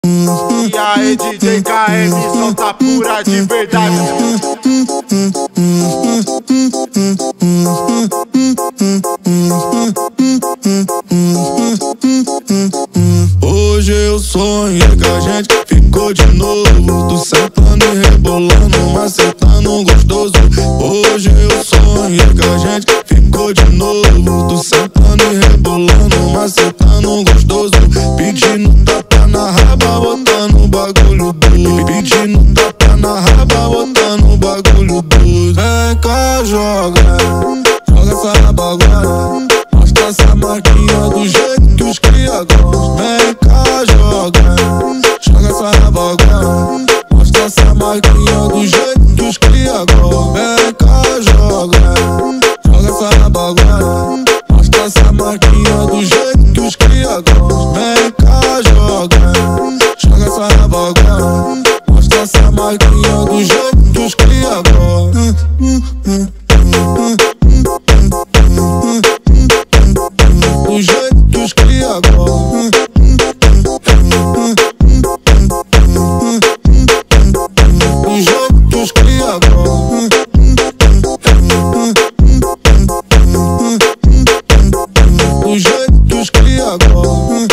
E aí, DJ KM, solta pura de verdade. Hoje eu sonhei que a gente ficou de novo. Tu sentando e rebolando, macetando gostoso. Hoje eu sonhei que a gente ficou de novo. Tu sentando e rebolando, macetando gostoso. Pedindo tapa na raba, botando bagulho doido. Pedindo tapa na raba, botando bagulho doido. Vem cá, joga essa raba agora. Mostra essa marquinha do jeito que os cria gostam. Vem cá, joga essa raba agora. Mostra essa marquinha do jeito que os cria gostam. Vem cá, joga essa raba agora. Mostra essa marquinha do jeito que os cria gostam. Vem cá, joga essa raba agora. Mostra essa marquinha do jeito que os cria gostam. Do jeito que os cria gostam. Do jeito que os cria gostam. Do jeito que os cria gostam.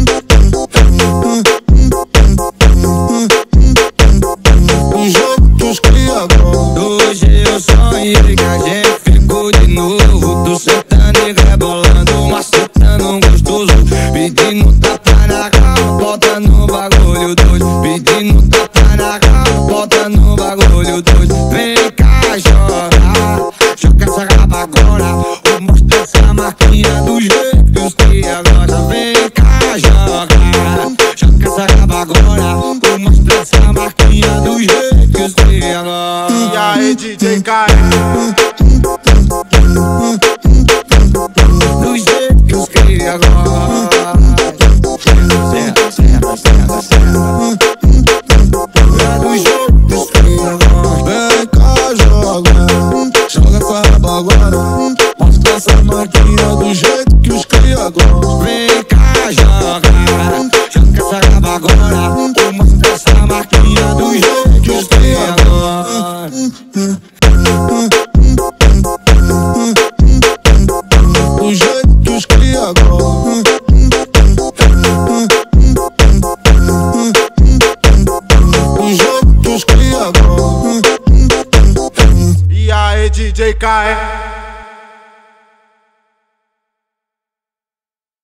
Do jeito que os cria gostam. Hoje eu sonhei que a gente ficou de novo. Tu sentando e rebolando, macetando gostoso. Pedindo tapa na cara, bota no bagulho doido. Pedindo tapa na cara, bota no bagulho doido. Vem cá, joga essa raba agora. Vou mostrar essa marquinha do jeito que os cria gosta. Vem cá, joga essa raba agora. Vou mostrar essa marquinha do jeito que os cria gosta. E aí, DJ KM, do jeito que os cria gostam. Do jeito que os cria gostam. Vem cá, joga essa raba agora. Mostra essa marquinha do jeito que os cria gostam. Vem cá, joga essa raba agora. Vou mostrar essa marquinha do jeito que os cria gostam. Do jeito que os cria gostam. Do jeito que os cria gostam. e aí, DJ KM.